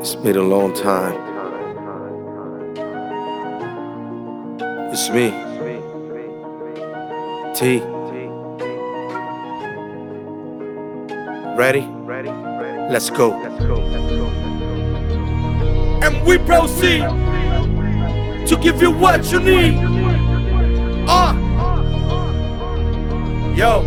It's been a long time. It's me, T. Ready? Let's go. And we proceed to give you what you need. Yo.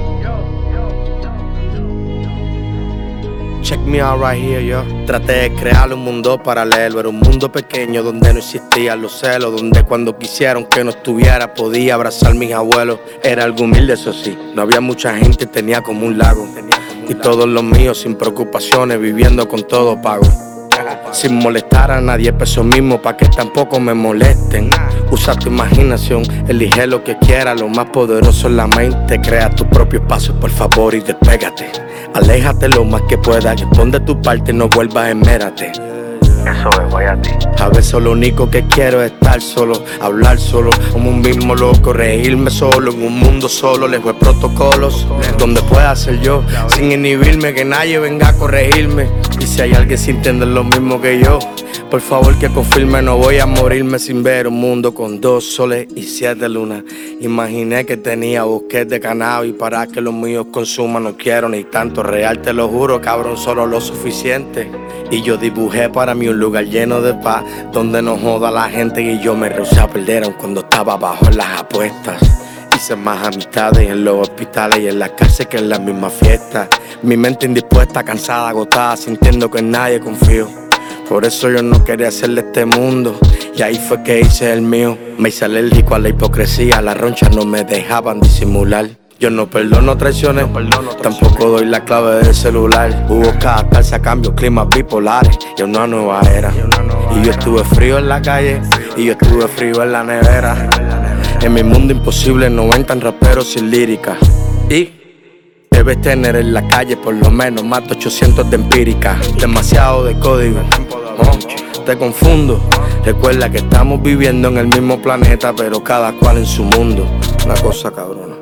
Check me out right here, yo. Traté de crear un mundo paralelo. Era un mundo pequeño donde no existían los celos, donde cuando quisieron que no estuviera podía abrazar a mis abuelos. Era algo humilde, eso sí. No había mucha gente, tenía como un lago. Y todos los míos sin preocupaciones, viviendo con todo pago. Sin molestar a nadie, peso mismo pa' que tampoco me molesten. Usa tu imaginación, elige lo que quieras. Lo más poderoso es la mente. Crea tus propios pasos, por favor, y despégate. Aléjate lo más que puedas, y pon de tu parte, no vuelvas, esmérate. Eso es, voy a ti. A veces lo único que quiero es estar solo, hablar solo, como un mismo loco, reírme solo, en un mundo solo, lejos de protocolos, donde pueda ser yo, sin inhibirme, que nadie venga a corregirme. Y si hay alguien sintiendo lo mismo que yo, por favor que confirme, no voy a morirme sin ver un mundo con 2 soles y 7 lunas. Imaginé que tenía bosques de cannabis para que los míos consuman, no quiero ni tanto real, te lo juro, cabrón, solo lo suficiente. Y yo dibujé para mí un lugar lleno de paz, donde no joda la gente, y yo me rehusé a perder aun cuando estaba bajo en las apuestas. Hice más amistades en los hospitales y en las cárceles que en las mismas fiestas. Mi mente indispuesta, cansada, agotada, sintiendo que en nadie confío. Por eso yo no quería hacerle este mundo, y ahí fue que hice el mío. Me hice alérgico a la hipocresía, las ronchas no me dejaban disimular. Yo no perdono traiciones, tampoco doy la clave del celular. Hubo que adaptarse a cambios, climas bipolares y una nueva era. Y yo estuve frío en la calle, y yo estuve frío en la nevera. En mi mundo imposible no entran raperos sin lírica. Y debes tener en la calle por lo menos más de 800 de empírica. Demasiado de código, te confundo. Recuerda que estamos viviendo en el mismo planeta, pero cada cual en su mundo. Una cosa cabrona.